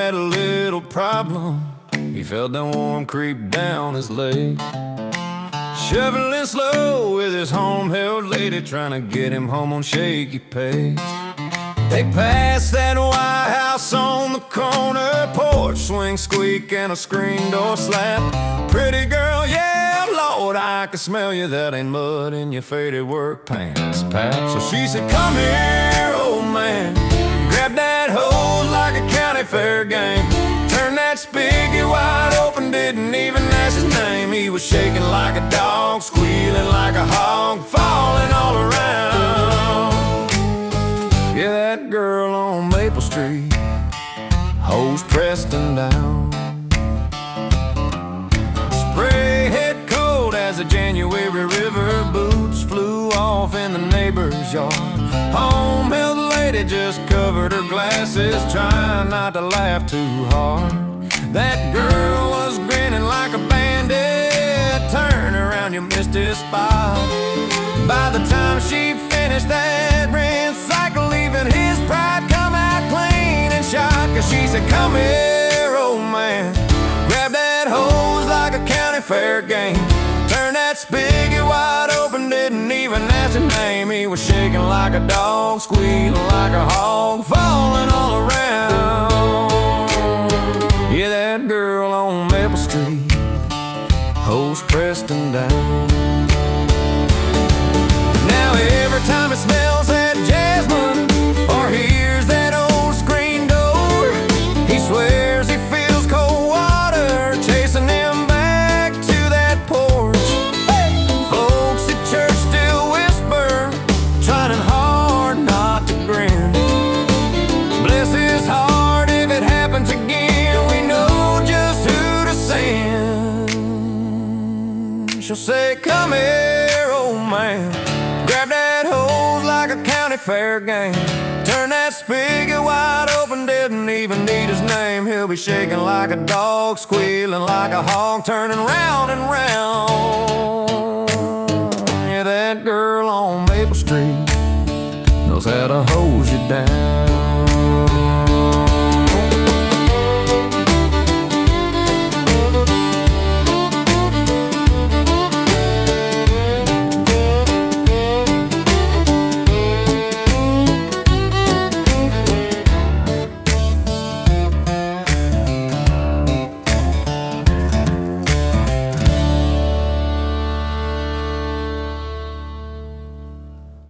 had a little problem. He felt the warm creep down his leg, shoveling slow with his home-held lady, trying to get him home on shaky pace. They passed that White House on the corner, porch swing squeak and a screen door slap. Pretty girl, yeah, Lord, I can smell you. That ain't mud in your faded work pants, pap. So she said, come here, old man. Grab that hose like a county fair game. Turn that spigot wide open, didn't even ask his name. He was shaking like a dog, squealing like a hog, falling all around. Yeah, that girl on Maple Street, hose pressed him down. Spray hit cold as the January river, boots flew off in the neighbor's yard. Home-held lady just covered her glasses, trying not to laugh too hard. That girl was grinning like a bandit. Turn around, you missed his spot. By the time she finished that rinse cycle, leaving his pride come out clean and shot. Cause she said, come here, old man. Grab that hose like a county fair game. Turn that spigot wide open, didn't even ask his name. He was shaking like a dog, squealing like a hog, falling all around. Yeah, that girl on Maple Street, hose pressed him down. Now every time it smells that jasmine or hears that old screen door, he swears he feels cold water chasing him back to that porch. Folks at church still whisper, trying hard not to grin. Bless his heart, if it happens again, we know just who to send. She'll say, come here, old man. Grab that hose like a county fair game. Turn that spigot wide open, didn't even need his name. He'll be shaking like a dog, squealing like a hog, turning round and round. Yeah, that girl on Maple Street knows how to hose you down.